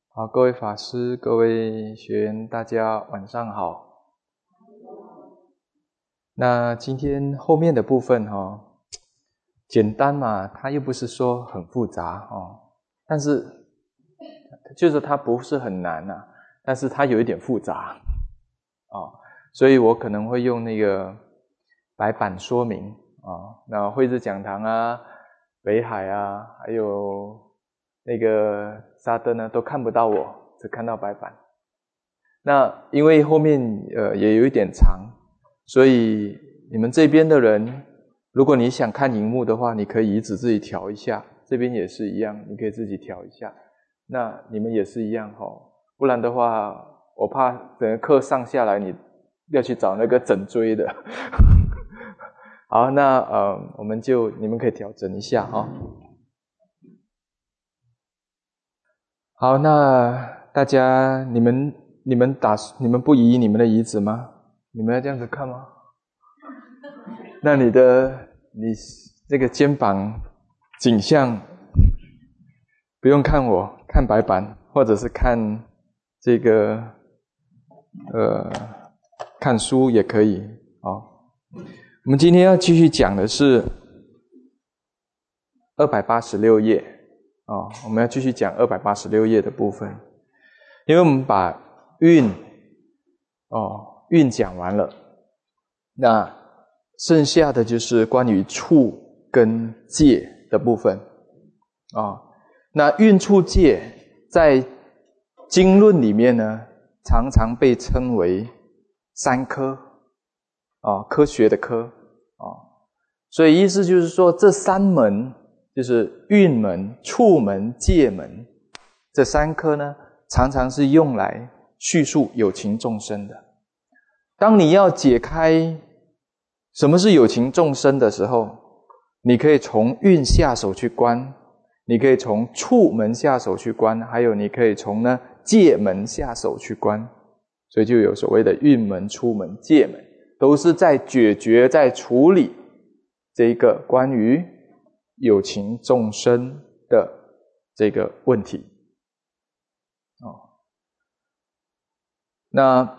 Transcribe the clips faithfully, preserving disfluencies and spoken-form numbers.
好，各位法师、各位学员，大家晚上好。那今天后面的部分哦，简单嘛，它又不是说很复杂哦，但是就是它不是很难啊，但是它有一点复杂哦，所以我可能会用那个白板说明啊，那慧智讲堂啊、北海啊，还有那个沙登呢，都看不到我，只看到白板。那因为后面呃也有一点长，所以你们这边的人，如果你想看荧幕的话，你可以椅子自己调一下，这边也是一样，你可以自己调一下。那你们也是一样齁，不然的话，我怕整个课上下来，你要去找那个整追的。好，那呃，我们就你们可以调整一下齁。好，那大家你们你们打你们不移你们的椅子吗？你们要这样子看吗？那你的你这个肩膀颈项不用看我，看白板，或者是看这个呃看书也可以。好，我们今天要继续讲的是二百八十六页哦，我们要继续讲二百八十六页的部分，因为我们把运哦运讲完了，那剩下的就是关于处跟戒的部分啊、哦。那运处戒在经论里面呢，常常被称为三科啊、哦，科学的科啊、哦。所以意思就是说，这三门就是运门、处门、戒门这三科呢，常常是用来叙述有情众生的。当你要解开什么是有情众生的时候，你可以从运下手去观，你可以从处门下手去观，还有你可以从呢戒门下手去观，所以就有所谓的运门、处门、戒门，都是在解决、在处理这一个关于有情众生的这个问题。哦，那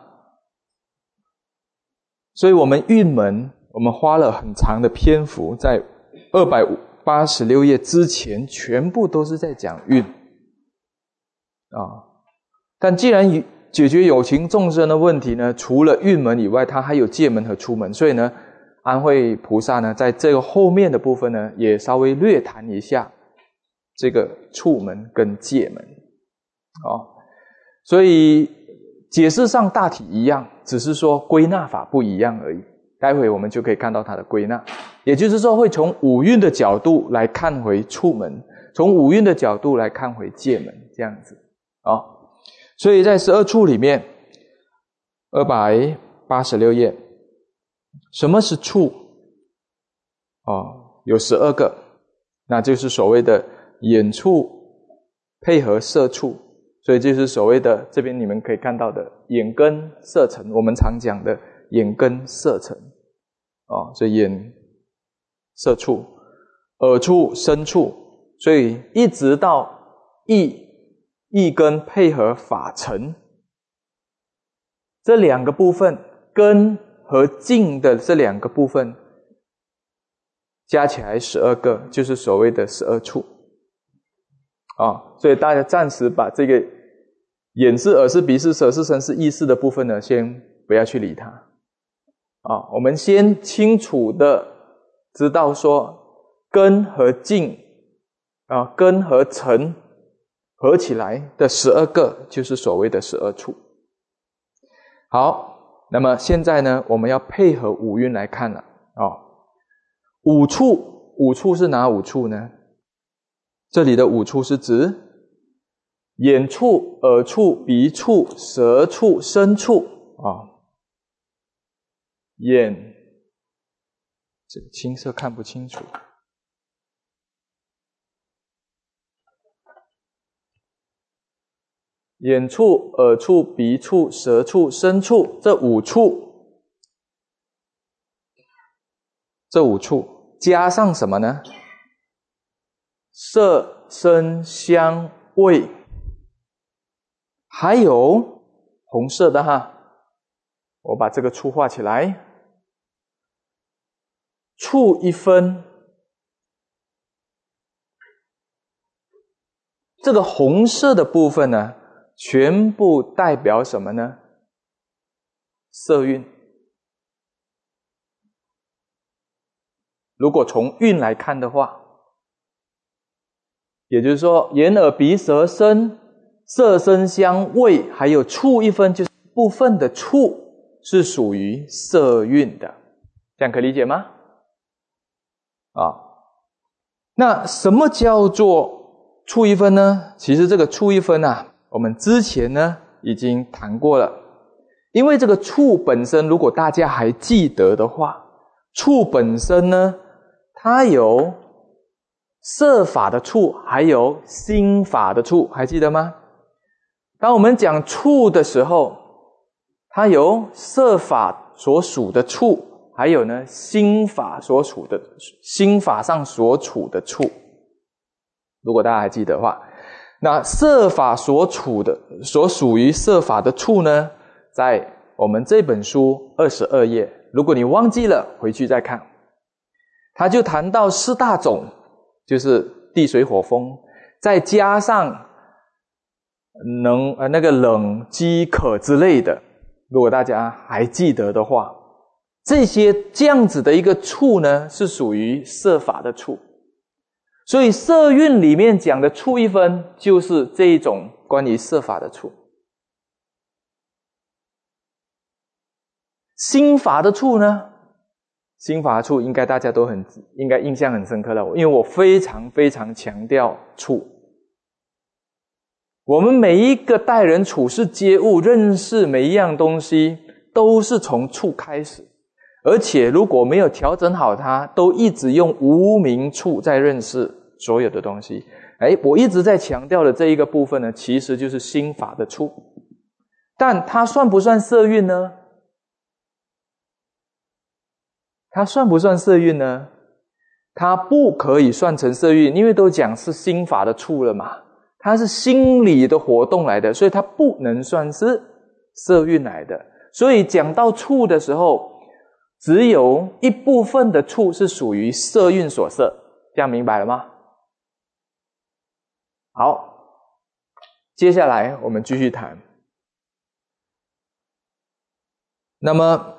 所以我们运门，我们花了很长的篇幅，在二百八十六页之前，全部都是在讲运啊。但既然解决有情众生的问题呢，除了运门以外，它还有戒门和处门，所以呢，安慧菩萨呢，在这个后面的部分呢，也稍微略谈一下这个处门跟戒门。哦，所以解释上大体一样，只是说归纳法不一样而已。待会我们就可以看到它的归纳，也就是说会从五蕴的角度来看回处门，从五蕴的角度来看回戒门，这样子啊、哦。所以在十二处里面，二百八十六页，什么是处？哦，有十二个，那就是所谓的眼处配合色处，所以就是所谓的这边你们可以看到的眼根色尘，我们常讲的眼根色尘哦，所以眼色处，耳处身处，所以一直到意意根配合法尘，这两个部分根和境的这两个部分加起来十二个，就是所谓的十二处啊、哦。所以大家暂时把这个眼识、耳识、鼻识、舌识、身识、意识的部分呢，先不要去理它啊、哦。我们先清楚的知道说，根和境啊、哦，根和尘合起来的十二个，就是所谓的十二处。好，那么现在呢，我们要配合五蕴来看了啊、哦。五处，五处是哪五处呢？这里的五处是指眼处、耳处、鼻处、舌处、身处啊、哦。眼，这个青色看不清楚。眼处、耳处、鼻处、舌处、身处，这五处，这五处加上什么呢？色、声、香、味还有红色的哈，我把这个处画起来，处一分，这个红色的部分呢，全部代表什么呢？色蕴。如果从蕴来看的话，也就是说眼耳鼻舌身色声香味还有触一分，就是部分的触是属于色蕴的，这样可以理解吗？啊，那什么叫做触一分呢？其实这个触一分啊，我们之前呢已经谈过了。因为这个触本身，如果大家还记得的话，触本身呢，它有色法的触，还有心法的触，还记得吗？当我们讲触的时候，它有色法所属的触，还有呢心法所处的心法上所处的触。如果大家还记得的话，那色法所处的所属于色法的触呢，在我们这本书二十二页，如果你忘记了，回去再看。他就谈到四大种，就是地水火风，再加上能呃那个冷饥渴之类的。如果大家还记得的话，这些这样子的一个触呢，是属于色法的触。所以色蕴里面讲的触一分，就是这一种关于色法的触。心法的触呢？心法的触应该大家都很应该印象很深刻了，因为我非常非常强调触。我们每一个待人处事接物认识每一样东西，都是从触开始，而且如果没有调整好它，都一直用无明触在认识所有的东西。哎，我一直在强调的这一个部分呢，其实就是心法的触。但它算不算色蕴呢？它算不算色蕴呢？它不可以算成色蕴，因为都讲是心法的触了嘛，它是心理的活动来的，所以它不能算是色蕴来的。所以讲到触的时候，只有一部分的触是属于色蕴所摄，这样明白了吗？好，接下来我们继续谈。那么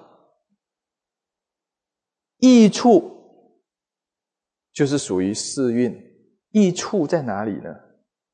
意触就是属于四蕴，意触在哪里呢？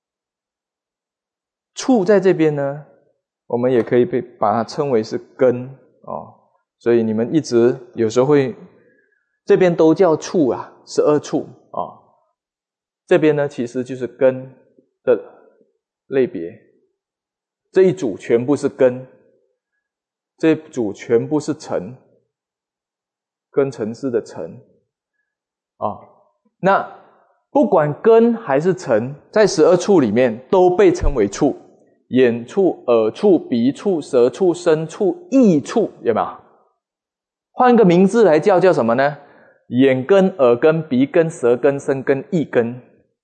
触在这边呢，我们也可以被把它称为是根哦，所以你们一直有时候会这边都叫触啊，十二处啊、哦，这边呢其实就是根的类别，这一组全部是根，这一组全部是尘。跟尘世的尘啊、哦，那不管根还是尘，在十二处里面都被称为触，眼触、耳触、鼻触、舌触、身触、意触，有没有？换个名字来叫，叫什么呢？眼根、耳根、鼻根、舌根、身根、意根，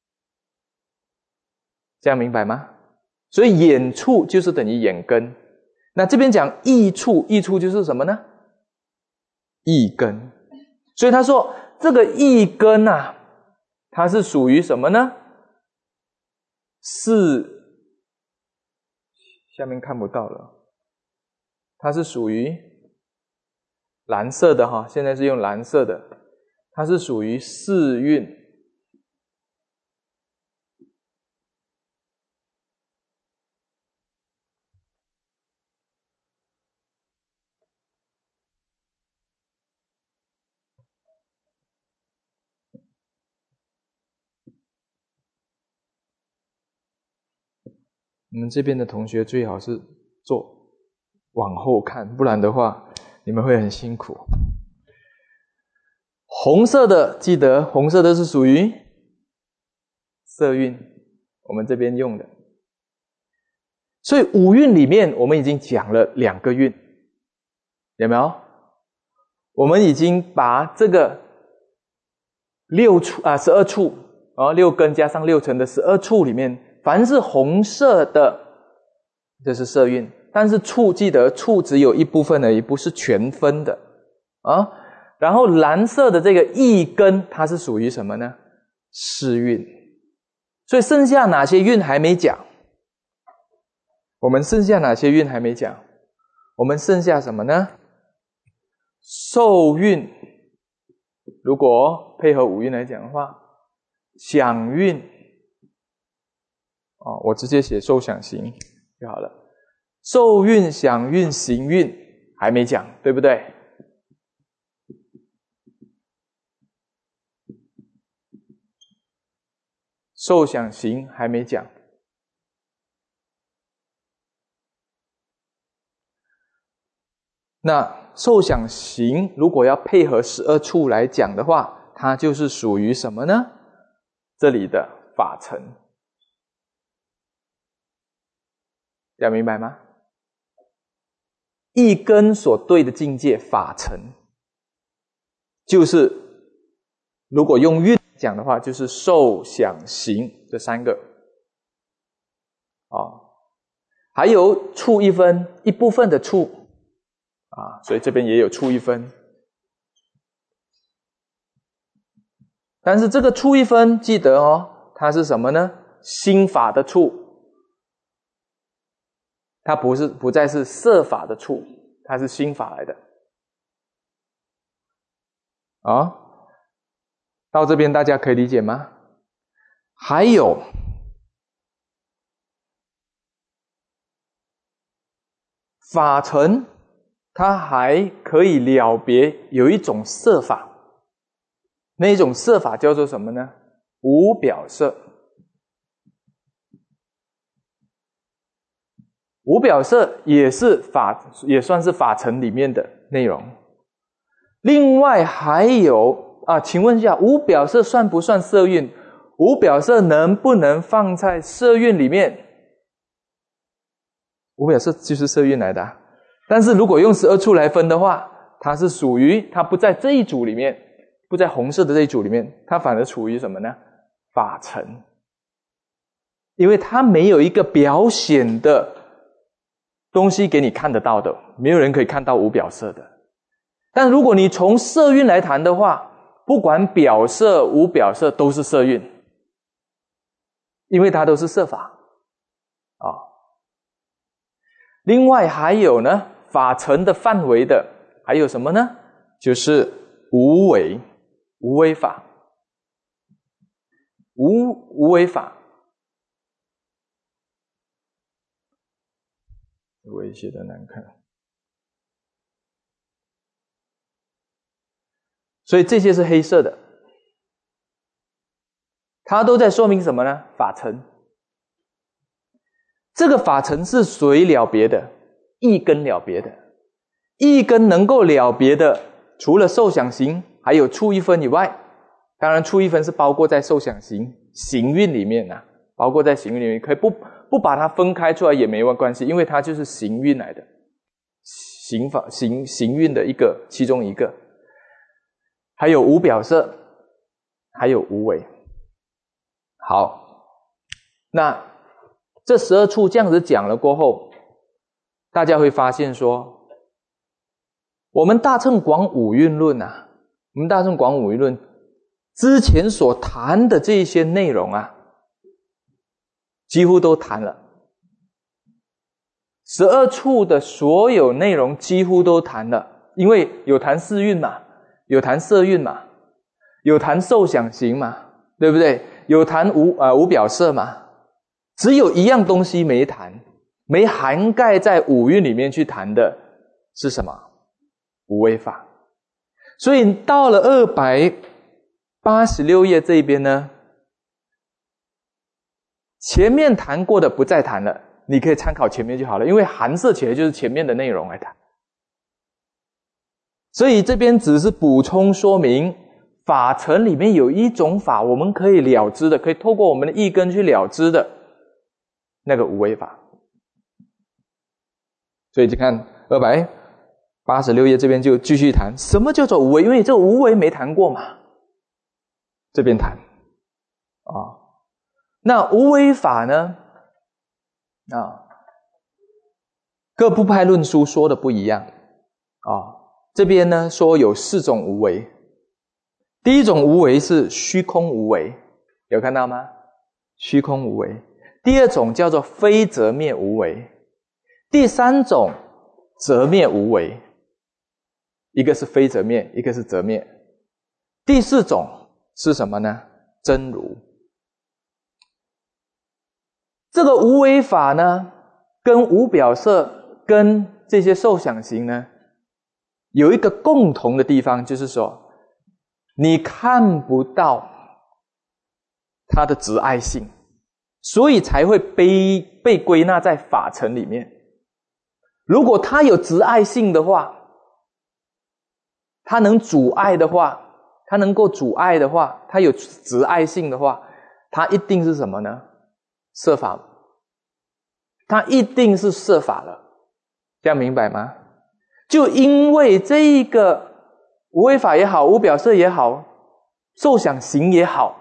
这样明白吗？所以眼触就是等于眼根，那这边讲意触，意触就是什么呢？意根。所以他说这个意根啊，它是属于什么呢？是下面看不到了，它是属于蓝色的哈，现在是用蓝色的，它是属于四蕴。你们这边的同学最好是坐往后看，不然的话你们会很辛苦。红色的记得，红色的是属于色蕴，我们这边用的。所以五蕴里面我们已经讲了两个蕴，有没有？我们已经把这个六处啊十二处啊六根加上六尘的十二处里面，凡是红色的这是色蕴。但是触，记得触只有一部分而已，不是全分的啊。然后蓝色的这个意根，它是属于什么呢？识蕴。所以剩下哪些蕴还没讲？我们剩下哪些蕴还没讲？我们剩下什么呢？受蕴，如果配合五蕴来讲的话，想蕴，哦，我直接写受想行就好了。受蕴、想蕴、行蕴还没讲，对不对？受想行还没讲。那受想行如果要配合十二处来讲的话，它就是属于什么呢？这里的法尘。要明白吗？一根所对的境界法尘，就是如果用蕴讲的话，就是受想行这三个啊，还有触一分，一部分的触啊，所以这边也有触一分。但是这个触一分记得哦，它是什么呢？心法的触，它不是不再是色法的触，它是心法来的啊。到这边大家可以理解吗？还有法尘，它还可以了别有一种色法，那一种色法叫做什么呢？无表色。无表色也是法，也算是法尘里面的内容。另外还有啊，请问一下，无表色算不算色蕴？无表色能不能放在色蕴里面？无表色就是色蕴来的啊，但是如果用十二处来分的话，它是属于，它不在这一组里面，不在红色的这一组里面，它反而处于什么呢？法尘。因为它没有一个表显的东西给你看得到的，没有人可以看到无表色的。但如果你从色蕴来谈的话，不管表色无表色都是色蕴，因为它都是色法啊。另外还有呢，法尘的范围的还有什么呢？就是无为，无为法，无无为法。我写的难看，所以这些是黑色的，它都在说明什么呢？法尘。这个法尘是谁了别的？一根了别的。一根能够了别的，除了受想行还有触一分以外，当然触一分是包括在受想行行蕴里面啊，包括在行蕴里面，可以不不把它分开出来也没关系，因为它就是行蕴来的，行法行行蕴的一个其中一个。还有无表色，还有无为。好，那这十二处这样子讲了过后，大家会发现说，我们大乘广五蕴论啊，我们大乘广五蕴论之前所谈的这些内容啊，几乎都谈了。十二处的所有内容几乎都谈了，因为有谈四蕴嘛，有谈色蕴嘛，有谈受想行嘛，对不对？有谈无呃无表色嘛。只有一样东西没谈，没涵盖在五蕴里面去谈的是什么？无为法。所以到了二百八十六页这边呢，前面谈过的不再谈了，你可以参考前面就好了，因为含摄起来就是前面的内容来谈。所以这边只是补充说明，法尘里面有一种法我们可以了知的，可以透过我们的意根去了知的，那个无为法。所以就看二百八十六页这边就继续谈什么叫做无为，因为这个无为没谈过嘛，这边谈啊。那无为法呢啊， 各部派论书说的不一样哦。这边呢说有四种无为，第一种无为是虚空无为，有看到吗？虚空无为。第二种叫做非择灭无为，第三种择灭无为，一个是非择灭，一个是择灭。第四种是什么呢？真如。这个无为法呢，跟无表色跟这些受想行呢，有一个共同的地方，就是说你看不到它的执爱性，所以才会被被归纳在法尘里面。如果它有执爱性的话，它能阻碍的话，它能够阻碍的话，它有执爱性的话，它一定是什么呢？色法，它一定是色法了，这样明白吗？就因为这一个无为法也好，无表色也好，受想行也好，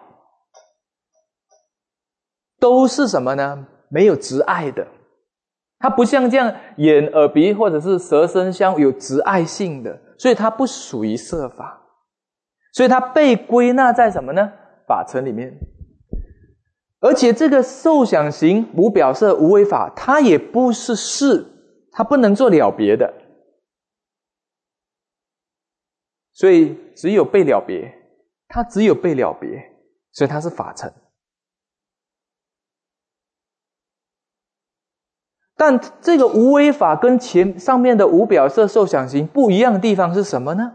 都是什么呢？没有执爱的。它不像这样眼耳鼻或者是舌身香有执爱性的，所以它不属于色法，所以它被归纳在什么呢？法尘里面。而且这个受想行无表色无为法，它也不是事，它不能做了别的，所以只有被了别，它只有被了别，所以它是法尘。但这个无为法跟前上面的无表色受想行不一样的地方是什么呢？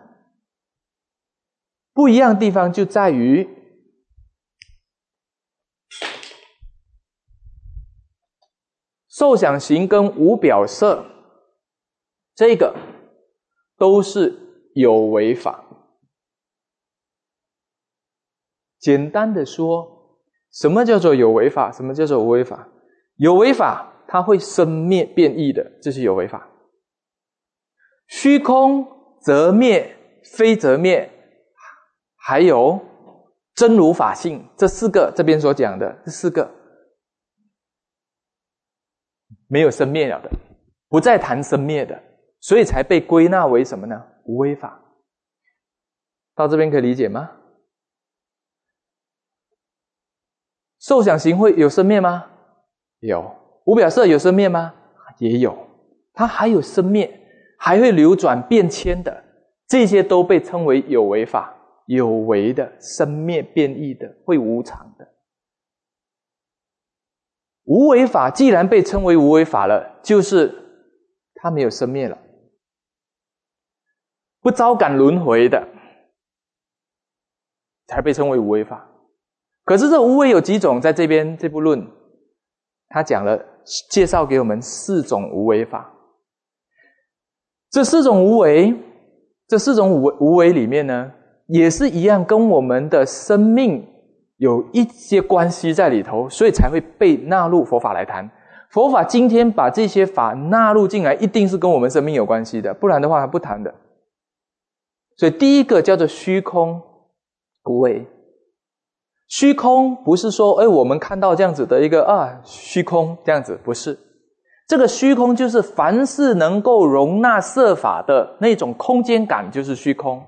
不一样的地方就在于受想行跟无表色，这个都是有为法。简单的说，什么叫做有为法？什么叫做无为法？有为法它会生灭变异的，这是有为法。虚空、择灭、非择灭，还有真如法性，这四个这边所讲的这四个没有生灭了的，不再谈生灭的，所以才被归纳为什么呢？无为法。到这边可以理解吗？受想行会有生灭吗？有。无表色有生灭吗？也有。它还有生灭，还会流转变迁的，这些都被称为有为法，有为的、生灭变异的、会无常的。无为法既然被称为无为法了，就是它没有生灭了，不招感轮回的，才被称为无为法。可是这无为有几种？在这边这部论他讲了，介绍给我们四种无为法。这四种无为，这四种无为无为里面呢，也是一样跟我们的生命有一些关系在里头，所以才会被纳入佛法来谈。佛法今天把这些法纳入进来，一定是跟我们生命有关系的，不然的话它不谈的。所以第一个叫做虚空无为。虚空不是说哎，我们看到这样子的一个啊虚空这样子，不是。这个虚空就是凡是能够容纳色法的那种空间感，就是虚空。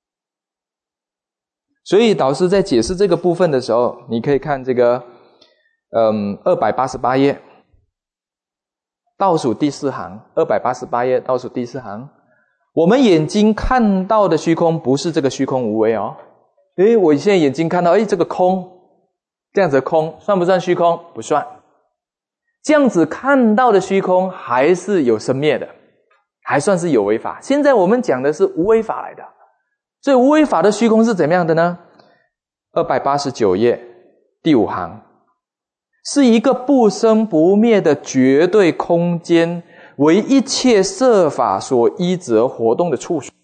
所以导师在解释这个部分的时候，你可以看这个嗯二百八十八页倒数第四行，二百八十八页倒数第四行，我们眼睛看到的虚空不是这个虚空无为哦。诶，我现在眼睛看到，诶，这个空，这样子的空，算不算虚空？不算。这样子看到的虚空还是有生灭的，还算是有为法。现在我们讲的是无为法来的，所以无为法的虚空是怎么样的呢？二百八十九页第五行，是一个不生不灭的绝对空间，为一切色法所依止而活动的处所。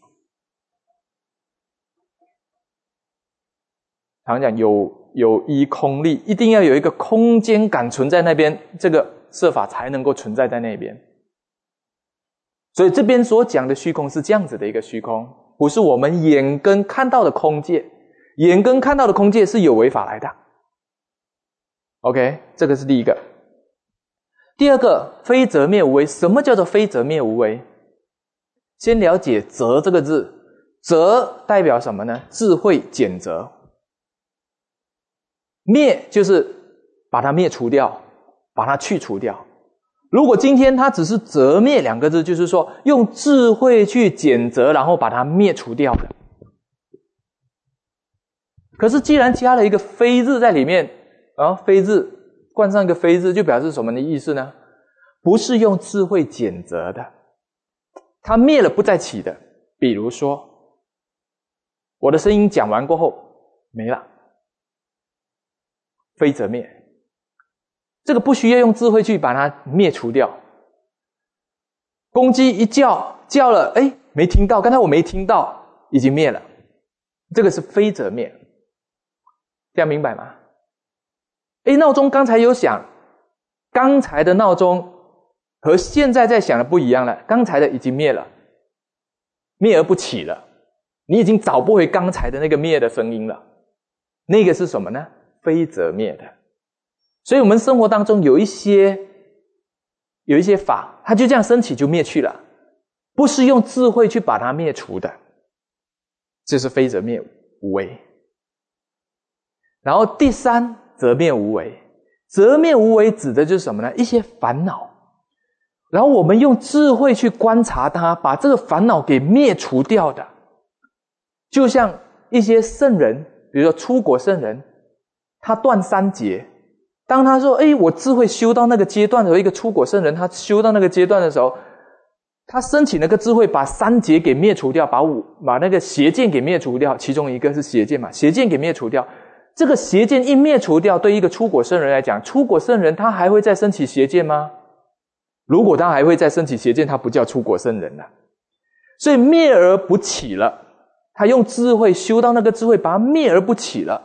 常讲有有依空力，一定要有一个空间感存在那边，这个色法才能够存在在那边。所以这边所讲的虚空是这样子的一个虚空，不是我们眼根看到的空界，眼根看到的空界是有为法来的。OK， 这个是第一个。 第二个，非择灭无为。什么叫做非择灭无为？先了解择这个字，择代表什么呢？智慧减择。灭就是把它灭除掉，把它去除掉。如果今天它只是择灭两个字，就是说用智慧去减择，然后把它灭除掉的。可是既然加了一个非字在里面，啊，非字冠上一个非字，就表示什么的意思呢？不是用智慧减择的，它灭了不再起的。比如说，我的声音讲完过后没了，非择灭，这个不需要用智慧去把它灭除掉。公鸡一叫，叫了，哎，没听到，刚才我没听到，已经灭了，这个是非择灭，这样明白吗？哎，闹钟刚才有响，刚才的闹钟和现在在响的不一样了，刚才的已经灭了，灭而不起了，你已经找不回刚才的那个灭的声音了。那个是什么呢？非择灭的。所以我们生活当中有一些有一些法，它就这样升起就灭去了，不是用智慧去把它灭除的，这是非择灭无为。然后第三，择灭无为。择灭无为指的就是什么呢？一些烦恼，然后我们用智慧去观察它，把这个烦恼给灭除掉的。就像一些圣人，比如说出国圣人，他断三劫，当他说诶我智慧修到那个阶段的时候，一个出国圣人他修到那个阶段的时候，他升起那个智慧，把三劫给灭除掉，把五把那个邪见给灭除掉，其中一个是邪见嘛，邪见给灭除掉。这个邪见一灭除掉，对一个出国圣人来讲，出国圣人他还会再升起邪见吗？如果他还会再升起邪见，他不叫出国圣人了。所以灭而不起了，他用智慧修到那个智慧，把它灭而不起了，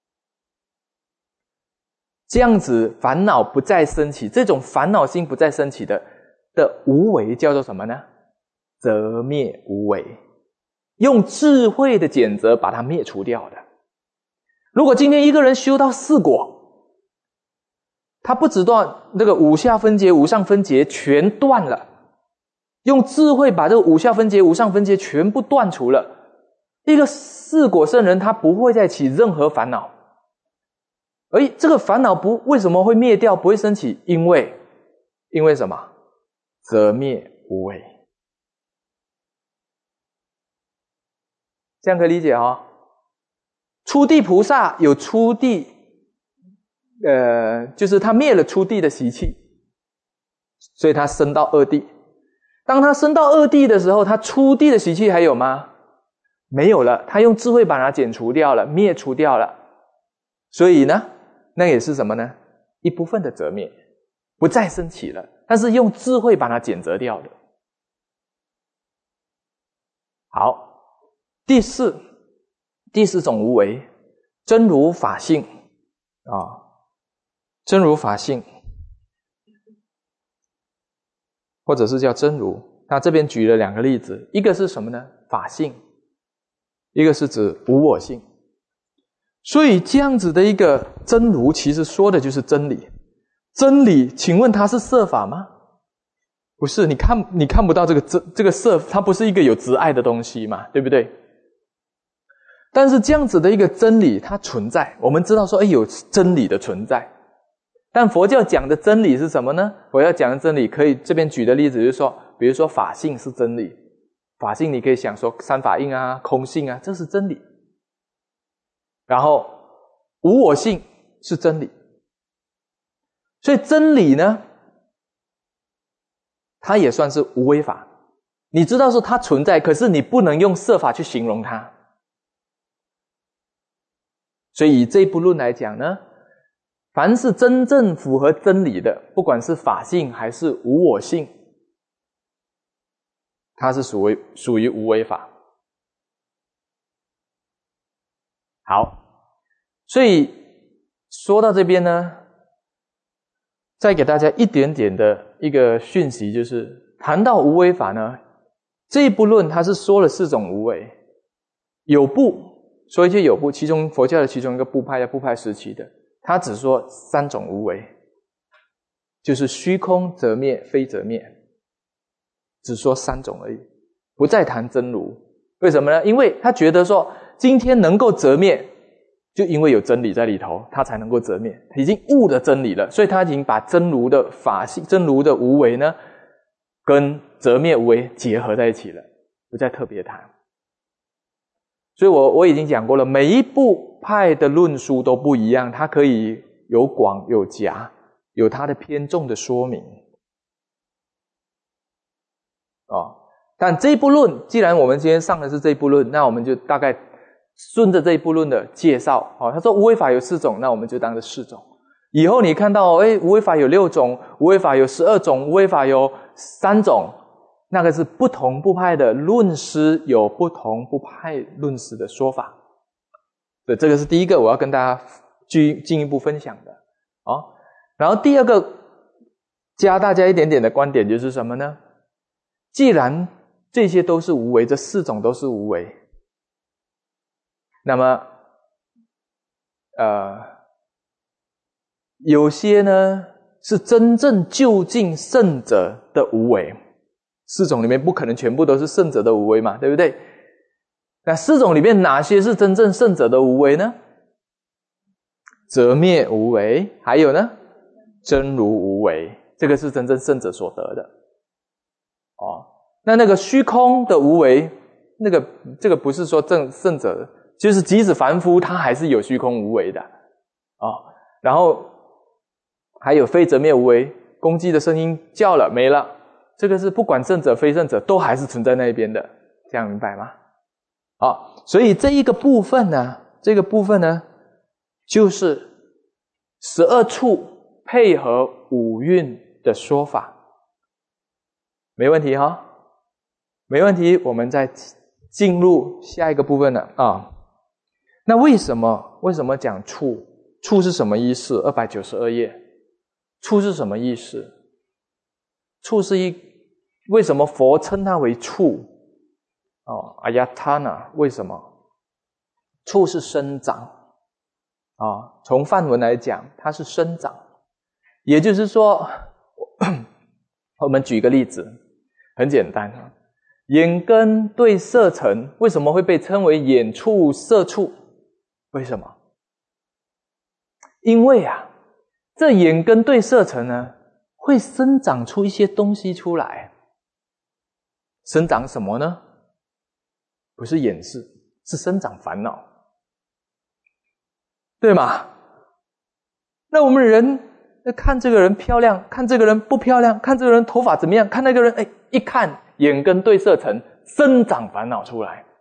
这样子烦恼不再升起，这种烦恼心不再升起的的无为叫做什么呢？择灭无为，用智慧的减择把它灭除掉的。如果今天一个人修到四果，他不只断那个五下分别、五上分别全断了，用智慧把这个五下分别、五上分别全部断除了，一个四果圣人他不会再起任何烦恼。而这个烦恼不为什么会灭掉，不会升起？因为因为什么？择灭无为。这样可以理解哦。初地菩萨有初地，呃，就是他灭了初地的习气，所以他升到二地。当他升到二地的时候，他初地的习气还有吗？没有了，他用智慧把它减除掉了，灭除掉了。所以呢，那也是什么呢？一部分的择灭，不再升起了，但是用智慧把它减择掉的。好，第四。第四种无为，真如法性啊，真如法性，或者是叫真如。他这边举了两个例子，一个是什么呢？法性，一个是指无我性。所以这样子的一个真如，其实说的就是真理。真理，请问它是色法吗？不是，你看你看不到这个这这个色，它不是一个有执爱的东西嘛，对不对？但是这样子的一个真理它存在，我们知道说诶有真理的存在。但佛教讲的真理是什么呢？佛教讲的真理可以这边举的例子就是说，比如说法性是真理，法性你可以想说三法印啊、空性啊，这是真理。然后无我性是真理。所以真理呢，它也算是无为法。你知道说它存在，可是你不能用色法去形容它。所以以这一部论来讲呢，凡是真正符合真理的，不管是法性还是无我性，它是属于属于无为法。好，所以说到这边呢，再给大家一点点的一个讯息，就是谈到无为法呢，这一部论它是说了四种无为，有部说一些有部，其中佛教的其中一个部派叫部派时期的，他只说三种无为。 就是虚空则灭，非则灭，只说三种而已，不再谈真如。为什么呢？因为他觉得说今天能够则灭，就因为有真理在里头，他才能够则灭，已经悟了真理了，所以他已经把真如的法性、真如的无为呢，跟则灭无为结合在一起了，不再特别谈。所以我我已经讲过了，每一部派的论述都不一样，它可以有广有狭，有它的偏重的说明。哦，但这一部论，既然我们今天上的是这一部论，那我们就大概顺着这一部论的介绍。哦，他说无为法有四种，那我们就当这四种。以后你看到，诶，无为法有六种，无为法有十二种，无为法有三种，那个是不同部派的论师有不同部派论师的说法。对，这个是第一个我要跟大家进进一步分享的。哦，然后第二个加大家一点点的观点就是什么呢？既然这些都是无为，这四种都是无为，那么呃有些呢是真正究竟圣者的无为，四种里面不可能全部都是圣者的无为嘛，对不对？那四种里面哪些是真正圣者的无为呢？则灭无为，还有呢真如无为，这个是真正圣者所得的。哦，那那个虚空的无为，那个这个不是说正圣者，就是即使凡夫他还是有虚空无为的。哦，然后还有非则灭无为，公鸡的声音叫了没了，这个是不管圣者非圣者都还是存在那边的，这样明白吗？好，所以这一个部分呢，这个部分呢就是十二处配合五蕴的说法。没问题哈，没问题，我们再进入下一个部分了啊。那为什么为什么讲处？处是什么意思？二百九十二页，处是什么意思？处是一，为什么佛称它为处？哦，阿亚塔那，为什么？处是生长啊，从梵文来讲，它是生长。也就是说，我们举一个例子，很简单啊，眼根对色尘，为什么会被称为眼处色处？为什么？因为啊，这眼根对色尘呢，会生长出一些东西出来。生长什么呢？不是眼识，是生长烦恼，对吗？那我们人看这个人漂亮，看这个人不漂亮，看这个人头发怎么样，看那个人，哎，一看眼根对色尘，生长烦恼出来。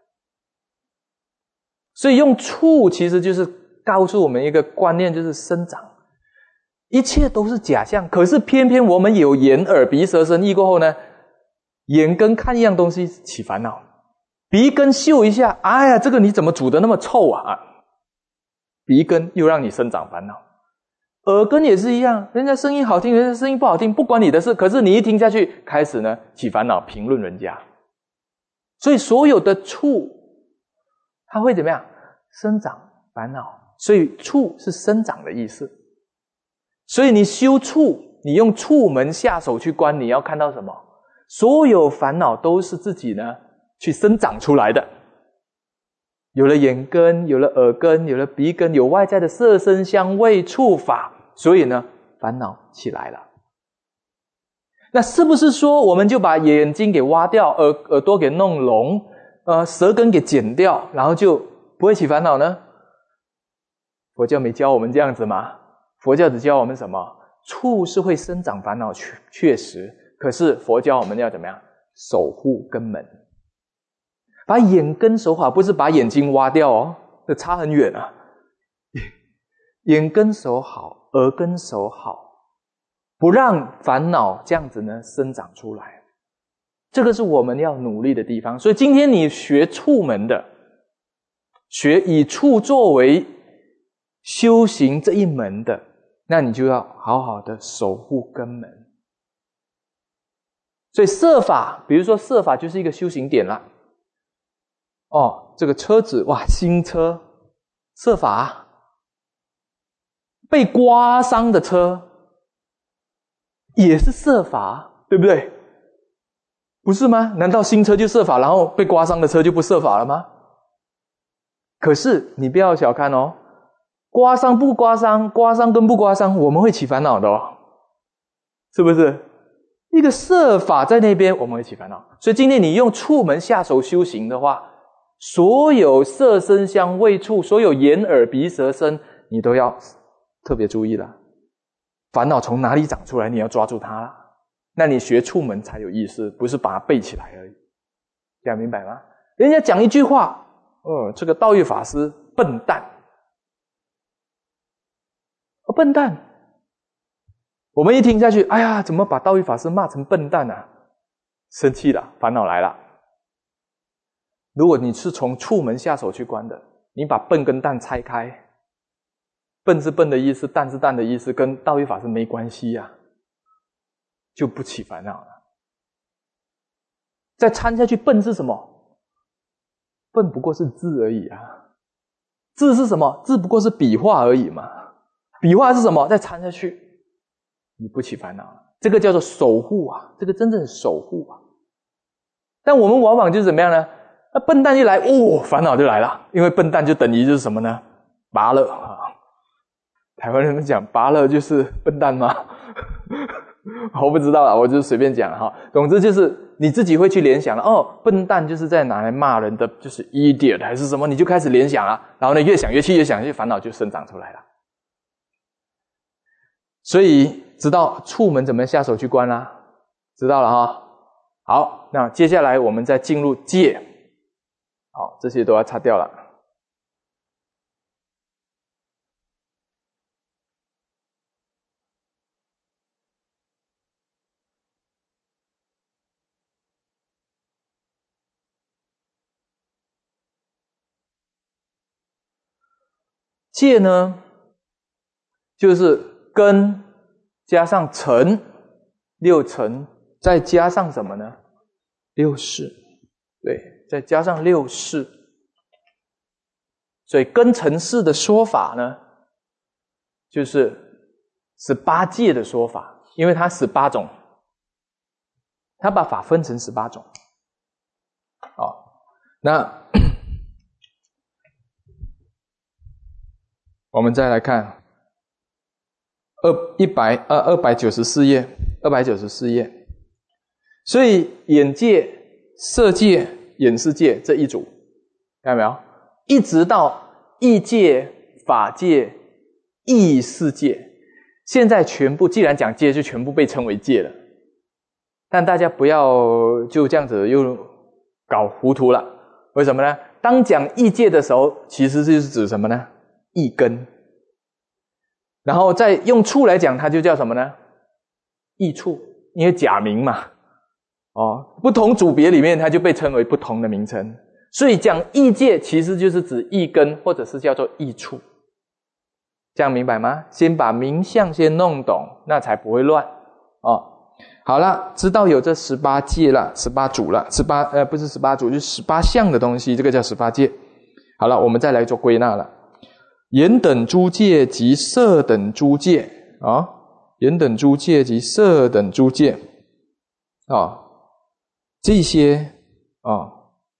所以用处其实就是告诉我们一个观念，就是生长，一切都是假象。可是偏偏我们有眼耳鼻舌身意过后呢，眼根看一样东西起烦恼，鼻根嗅一下，哎呀，这个你怎么煮的那么臭啊？鼻根又让你生长烦恼。耳根也是一样，人家声音好听，人家声音不好听，不关你的事，可是你一听下去，开始呢起烦恼，评论人家。所以所有的处，它会怎么样？生长烦恼。所以处是生长的意思。所以你修处，你用处门下手去观，你要看到什么？所有烦恼都是自己呢去生长出来的。有了眼根，有了耳根，有了鼻根，有外在的色声香味触法，所以呢烦恼起来了。那是不是说我们就把眼睛给挖掉，耳耳朵给弄聋，呃舌根给剪掉，然后就不会起烦恼呢？佛教没教我们这样子吗？佛教只教我们什么？处是会生长烦恼，确实，可是佛教我们要怎么样？守护根门。把眼根守好，不是把眼睛挖掉哦，这差很远啊。眼根守好，耳根守好，不让烦恼这样子呢生长出来，这个是我们要努力的地方。所以今天你学处门的，学以处作为修行这一门的，那你就要好好的守护根门。所以色法，比如说色法就是一个修行点啦。哦，这个车子，哇，新车，色法。被刮伤的车， 也是设法，对不对？不是吗？难道新车就设法，然后被刮伤的车就不设法了吗？可是你不要小看哦，刮伤不刮伤，刮伤跟不刮伤，我们会起烦恼的哦，是不是？一个设法在那边，我们会起烦恼。所以今天你用触门下手修行的话，所有色声香味触，所有眼耳鼻舌身，你都要特别注意了。烦恼从哪里长出来，你要抓住它了。那你学触门才有意思，不是把它背起来而已。这样明白吗？人家讲一句话，哦，这个道育法师笨蛋，哦，笨蛋。我们一听下去，哎呀，怎么把道育法师骂成笨蛋啊？生气了，烦恼来了。如果你是从触门下手去观的，你把笨跟蛋拆开，笨是笨的意思，蛋是蛋的意思，跟道育法师没关系啊，就不起烦恼了。再掺下去，笨是什么？笨不过是字而已啊。字是什么？字不过是笔画而已嘛。笔画是什么？再掺下去，你不起烦恼了。这个叫做守护啊，这个真正的守护啊。但我们往往就是怎么样呢？那笨蛋一来，哦，烦恼就来了。因为笨蛋就等于就是什么呢？拔乐啊。台湾人讲拔乐就是笨蛋吗？我不知道啦，我就随便讲哈。总之就是你自己会去联想了，哦，笨蛋就是在拿来骂人的，就是 idiot 还是什么，你就开始联想了。然后呢，越想越气，越想越气，烦恼就生长出来了。所以知道触门怎么下手去观啦，知道了哈。好，那接下来我们再进入戒。好，这些都要擦掉了。戒呢，就是根加上尘，六尘，再加上什么呢？六识，对，再加上六识。所以根尘识的说法呢，就是十八戒的说法，因为它十八种，它把法分成十八种。好，那我们再来看二一百呃二百九十四页，二百九十四页。所以眼界、色界、眼识界这一组，看到没有？一直到意界、法界、意识界，现在全部既然讲戒，就全部被称为戒了。但大家不要就这样子又搞糊涂了。为什么呢？当讲意界的时候，其实就是指什么呢？意根。然后再用处来讲，它就叫什么呢？意处，因为假名嘛。哦，不同组别里面，它就被称为不同的名称。所以讲意界，其实就是指意根，或者是叫做意处。这样明白吗？先把名相先弄懂，那才不会乱。哦。好了，知道有这十八界了，十八组了，十八呃不是十八组，就是十八项的东西，这个叫十八界。好了，我们再来做归纳了。眼等诸界及色等诸界啊，眼等诸界及色等诸界啊，这些啊，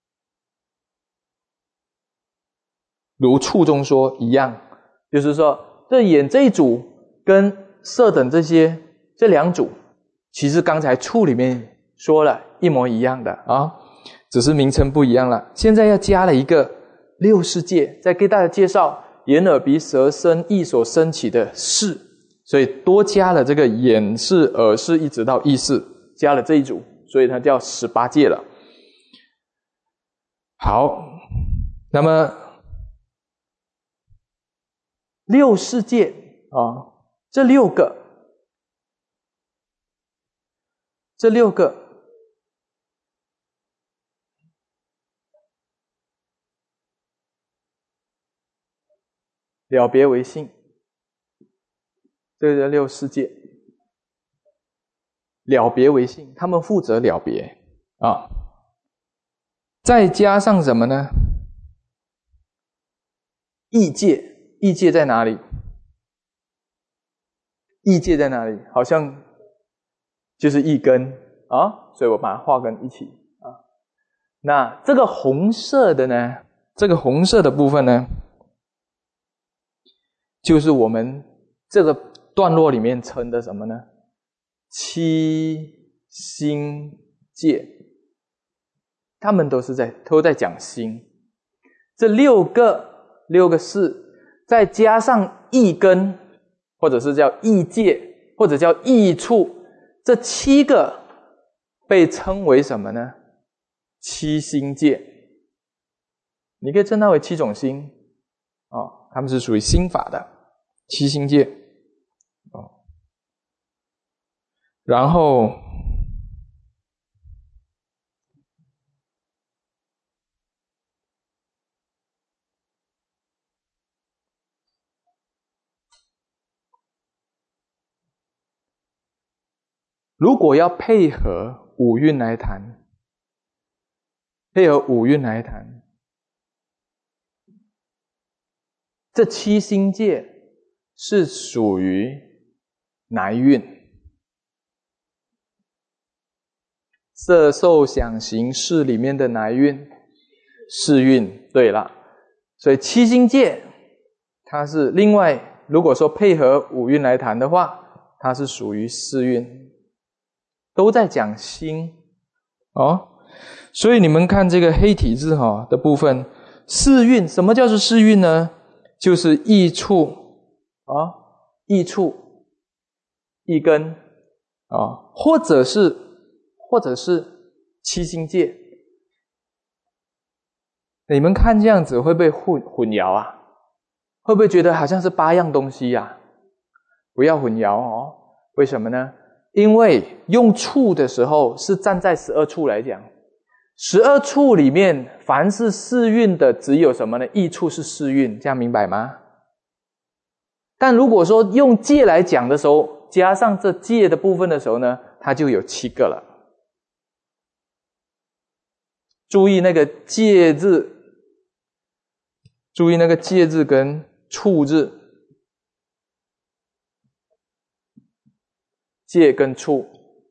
如处中说一样，就是说这眼这一组跟色等这些这两组。其实刚才处里面说了一模一样的啊，只是名称不一样了。现在要加了一个六识界，再给大家介绍眼耳鼻舌身意所升起的识，所以多加了这个眼识、耳识一直到意识，加了这一组，所以它叫十八界了。好，那么六识界啊，这六个。这六个了别为性，这个叫六识界。了别为性，他们负责了别啊。再加上什么呢？意界，意界在哪里？意界在哪里？好像就是一根啊，所以我把它画跟一起啊。那这个红色的呢，这个红色的部分呢，就是我们这个段落里面称的什么呢？七星界，他们都是在都在讲星。这六个六个事，再加上一根，或者是叫异界，或者叫异处，这七个被称为什么呢？七星界。你可以称它为七种星哦，它们是属于心法的七星界哦。然后如果要配合五蕴来谈，配合五蕴来谈，这七星界是属于哪一蕴？色受想行识里面的哪一蕴？识蕴。对了，所以七星界它是另外，如果说配合五蕴来谈的话，它是属于识蕴。都在讲心哦，所以你们看这个黑体字哈、哦、的部分，识蕴，什么叫做识蕴呢？就是异处啊、哦，异处，一根啊、哦，或者是或者是七星界。你们看这样子会不会混混淆啊？会不会觉得好像是八样东西呀、啊？不要混淆哦，为什么呢？因为用处的时候是站在十二处来讲，十二处里面凡是识蕴的只有什么呢？异处是识蕴，这样明白吗？但如果说用界来讲的时候，加上这界的部分的时候呢，它就有七个了。注意那个界字，注意那个界字跟处字，界跟处。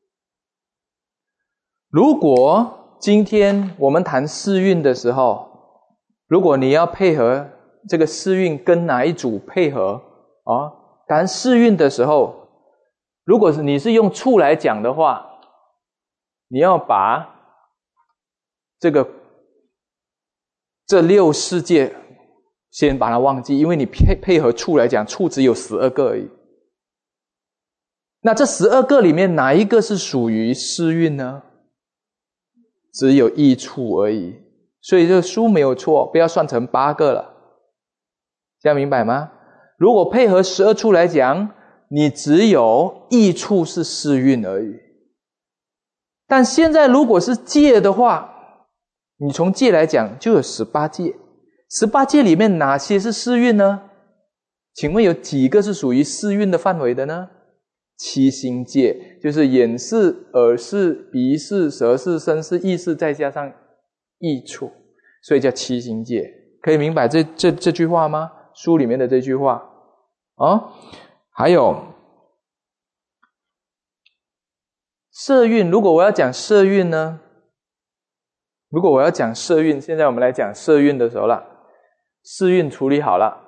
如果今天我们谈识蕴的时候，如果你要配合这个识蕴跟哪一组配合啊？谈识蕴的时候，如果是你是用处来讲的话，你要把这个这六世界先把它忘记，因为你配配合处来讲，处只有十二个而已。那这十二个里面哪一个是属于识蕴呢？只有一处而已。所以这个书没有错，不要算成八个了。这样明白吗？如果配合十二处来讲，你只有一处是识蕴而已。但现在如果是界的话，你从界来讲就有十八界。十八界里面哪些是识蕴呢？请问有几个是属于识蕴的范围的呢？七星界，就是眼识、耳识、鼻识、舌识、身识、意识，再加上意处，所以叫七星界。可以明白这这这句话吗？书里面的这句话哦。还有色蕴，如果我要讲色蕴呢？如果我要讲色蕴，现在我们来讲色蕴的时候了。识蕴处理好了，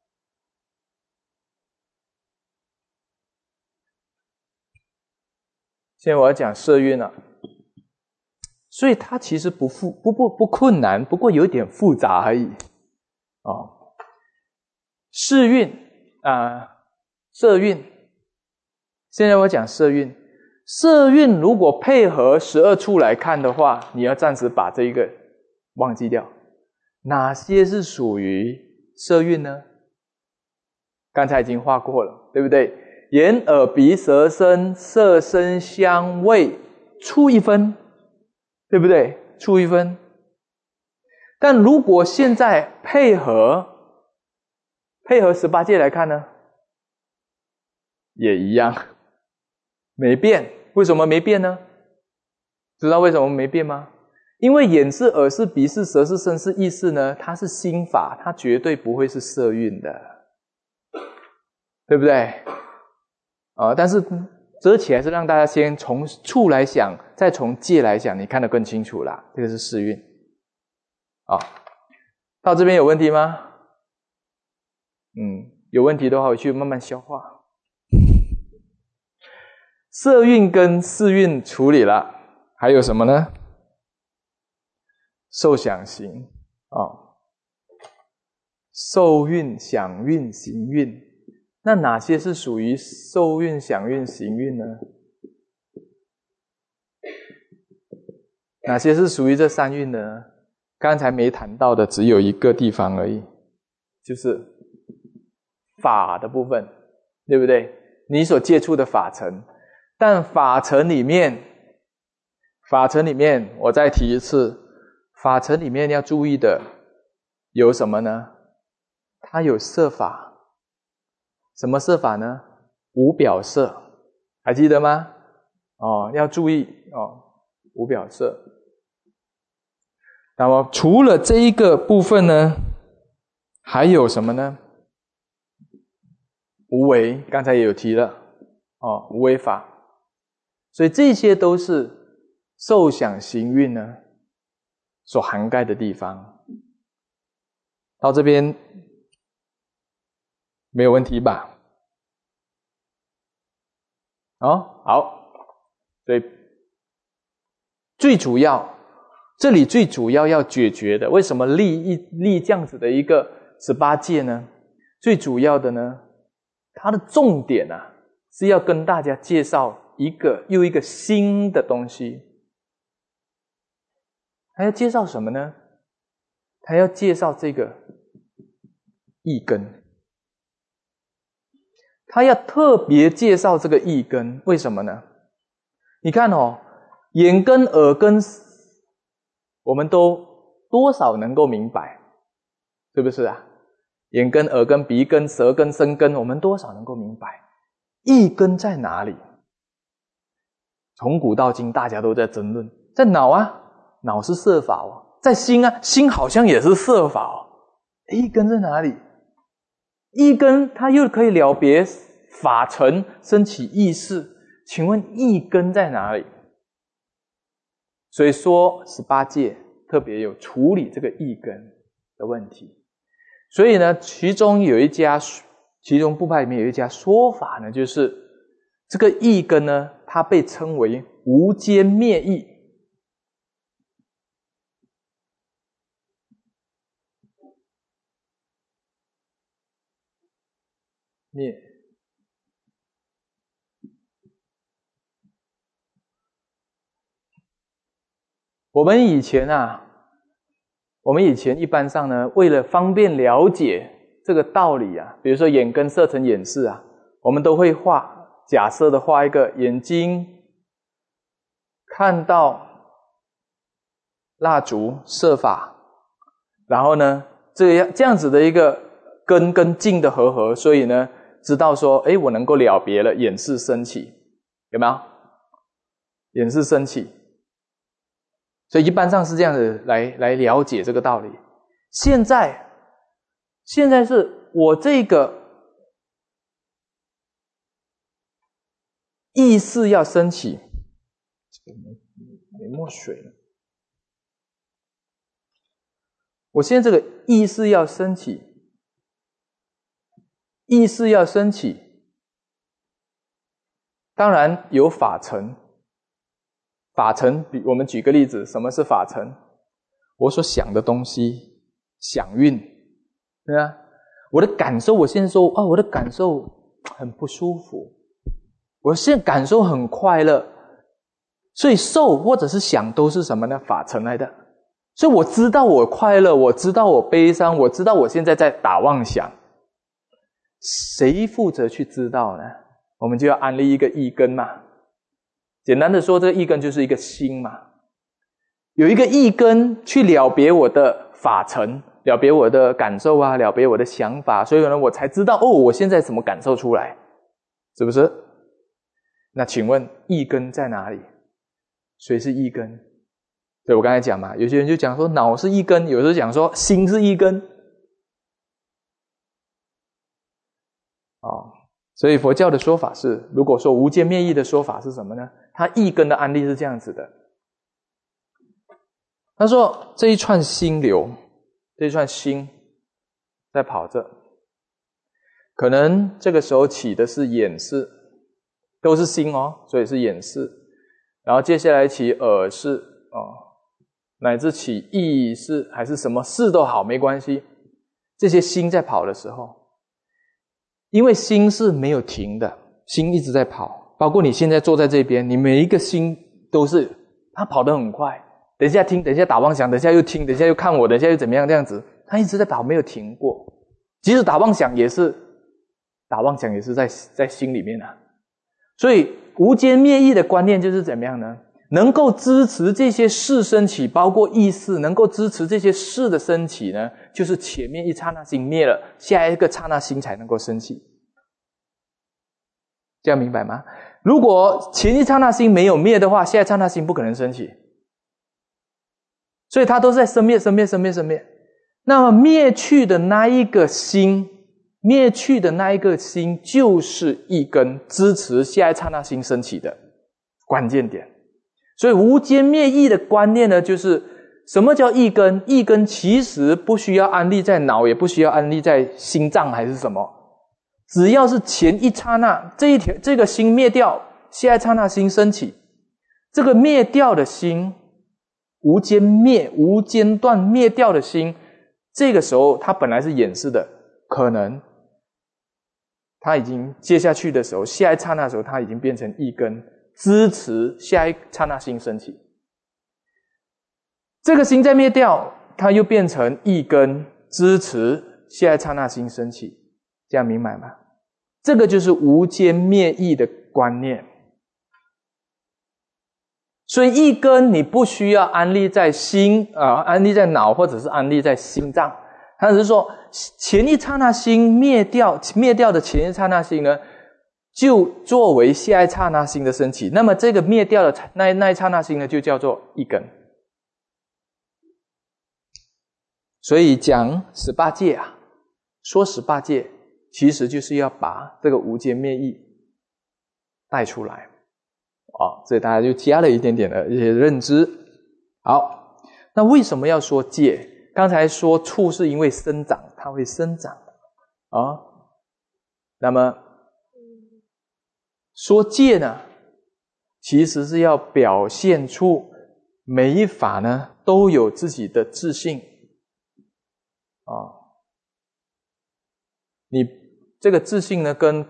现在我要讲色蕴了，所以它其实不复不不不困难，不过有点复杂而已。哦，识蕴啊，色蕴。现在我讲色蕴，色蕴如果配合十二处来看的话，你要暂时把这一个忘记掉。哪些是属于色蕴呢？刚才已经画过了，对不对？眼、耳、鼻、舌、身，色、声、香、味，处一分，对不对？处一分。但如果现在配合配合十八界来看呢，也一样，没变。为什么没变呢？知道为什么没变吗？因为眼识、耳识、鼻识、舌识、身识、意识呢，它是心法，它绝对不会是色蕴的，对不对？啊，但是遮起来是让大家先从处来想，再从界来想，你看得更清楚啦。这个是四蕴。好，到这边有问题吗？嗯，有问题的话，我去慢慢消化。色蕴跟四蕴处理了，还有什么呢？受想行哦，受蕴、想蕴、行蕴。那哪些是属于受蕴、想蕴、行蕴呢？哪些是属于这三蕴呢？刚才没谈到的只有一个地方而已，就是法的部分，对不对？你所接触的法尘，但法尘里面，法尘里面，我再提一次，法尘里面要注意的有什么呢？它有色法。什么色法呢？无表色，还记得吗？哦，要注意哦，无表色。那么除了这一个部分呢，还有什么呢？无为，刚才也有提了哦，无为法。所以这些都是受想行蕴呢所涵盖的地方。到这边没有问题吧？哦，好，所以最主要，这里最主要要解决的，为什么立一立这样子的一个十八戒呢？最主要的呢，它的重点啊，是要跟大家介绍一个又一个新的东西。他要介绍什么呢？他要介绍这个意根。他要特别介绍这个意根，为什么呢？你看哦，眼根、耳根，我们都多少能够明白，是不是啊？眼根、耳根、鼻根、舌根、身根，我们多少能够明白。意根在哪里？从古到今，大家都在争论，在脑啊，脑是色法哦；在心啊，心好像也是色法哦。意根在哪里？意根它又可以了别法尘，升起意识。请问意根在哪里？所以说十八戒特别有处理这个意根的问题。所以呢，其中有一家，其中部派里面有一家说法呢，就是这个意根呢，它被称为无间灭意。灭。我们以前啊，我们以前一般上呢，为了方便了解这个道理啊，比如说眼根色成眼识啊，我们都会画，假设的画一个眼睛看到蜡烛色法，然后呢，这样这样子的一个根跟境的合合，所以呢，知道说，诶，我能够了别了眼识升起，有没有？眼识升起。所以一般上是这样子来来了解这个道理。现在，现在是我这个意识要升起，没墨水了。我现在这个意识要升起，意识要升起，当然有法尘。法尘，我们举个例子，什么是法尘？我所想的东西，想蕴，对吧？我的感受，我现在说啊，我的感受很不舒服，我现在感受很快乐，所以受或者是想都是什么呢？法尘来的。所以我知道我快乐，我知道我悲伤，我知道我现在在打妄想。谁负责去知道呢？我们就要安立一个意根嘛。简单的说，这个意根就是一个心嘛，有一个意根去了别我的法尘，了别我的感受啊，了别我的想法，所以呢，我才知道哦，我现在怎么感受出来，是不是？那请问意根在哪里？谁是意根？对，我刚才讲嘛，有些人就讲说脑是意根，有时候讲说心是意根。哦， 所以佛教的说法是，如果说无间灭义的说法是什么呢？他一根的案例是这样子的。他说这一串心流，这一串心在跑着，可能这个时候起的是眼识，都是心哦，所以是眼识。然后接下来起耳识哦，乃至起意识还是什么识都好，没关系。这些心在跑的时候，因为心是没有停的，心一直在跑，包括你现在坐在这边，你每一个心都是，它跑得很快，等一下听，等一下打妄想，等一下又听，等一下又看我，等一下又怎么样这样子，它一直在跑，没有停过。即使打妄想也是，打妄想也是在在心里面啊。所以无间灭义的观念就是怎么样呢？能够支持这些事升起，包括意识，能够支持这些事的升起呢，就是前面一刹那心灭了，下一个刹那心才能够升起。这样明白吗？如果前一刹那心没有灭的话，下一刹那心不可能升起。所以它都是在生灭、生灭、生灭、生灭。那么灭去的那一个心，灭去的那一个心，就是一根支持下一刹那心升起的关键点。所以无间灭义的观念呢，就是什么叫一根？一根其实不需要安立在脑，也不需要安立在心脏还是什么，只要是前一刹那这一条这个心灭掉，下一刹那心升起，这个灭掉的心，无间灭无间断灭掉的心，这个时候它本来是掩饰的，可能它已经接下去的时候，下一刹那的时候它已经变成一根支持下一刹那心升起，这个心再灭掉，它又变成一根支持下一刹那心升起，这样明白吗？这个就是无间灭义的观念。所以一根你不需要安立在心啊、呃，安立在脑，或者是安立在心脏，它只是说前一刹那心灭掉，灭掉的前一刹那心呢，就作为下一刹那心的升起，那么这个灭掉的那那一刹那心呢，就叫做一根。所以讲十八界啊，说十八界，其实就是要把这个无间灭义带出来，哦，所以大家就加了一点点的一些认知。好，那为什么要说界？刚才说处是因为生长，它会生长啊、哦，那么说界呢，其实是要表现出每一法呢都有自己的自性啊、哦。你这个自性呢，跟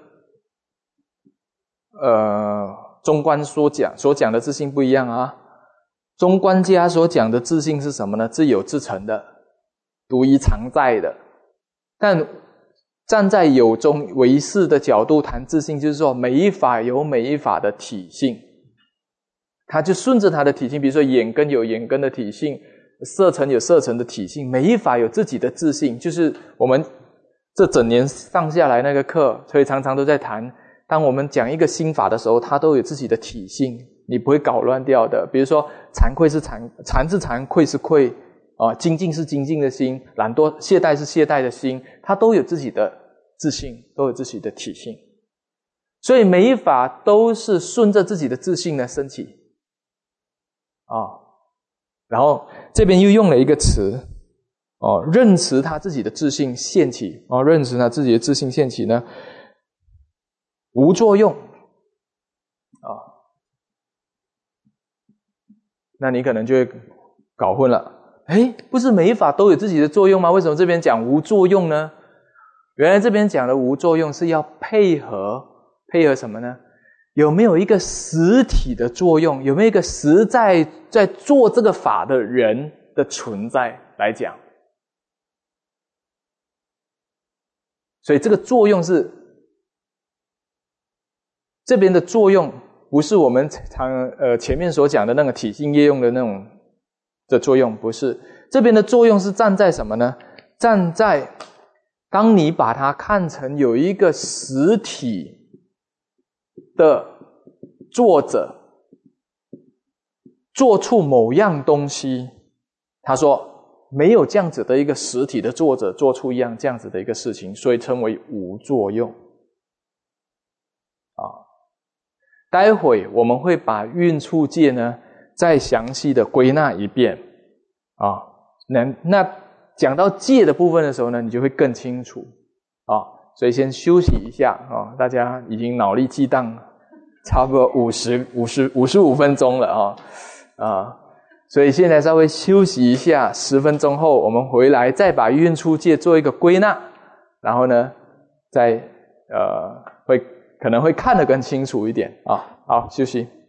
呃中观所讲所讲的自性不一样啊。中观家所讲的自性是什么呢？自有自成的，独一常在的。但站在有中唯识的角度谈自性，就是说每一法有每一法的体性，它就顺着它的体性，比如说眼根有眼根的体性，色尘有色尘的体性，每一法有自己的自性。就是我们这整年上下来那个课，所以常常都在谈，当我们讲一个心法的时候，它都有自己的体性，你不会搞乱掉的。比如说惭愧是惭，惭是惭，愧是愧啊，精进是精进的心，懒惰懈怠是懈怠的心，它都有自己的自性，都有自己的体性。所以每一法都是顺着自己的自性呢升起啊。然后这边又用了一个词哦，认识他自己的自性现起哦，认识他自己的自性现起呢，无作用啊。那你可能就会搞混了。诶，不是每一法都有自己的作用吗？为什么这边讲无作用呢？原来这边讲的无作用是要配合配合什么呢？有没有一个实体的作用？有没有一个实在在做这个法的人的存在来讲？所以这个作用是这边的作用，不是我们常呃前面所讲的那个体性业用的那种的作用，不是。这边的作用是站在什么呢？站在当你把它看成有一个实体的作者做出某样东西，他说没有这样子的一个实体的作者做出一样这样子的一个事情，所以称为无作用。 待会我们会把运处界呢再详细的归纳一遍啊。那那讲到界的部分的时候呢，你就会更清楚啊。所以先休息一下啊，大家已经脑力激荡差不多五十、五十、五十五分钟了啊啊，所以现在稍微休息一下，十分钟后我们回来再把运处界做一个归纳，然后呢，再呃会可能会看得更清楚一点啊。好，休息。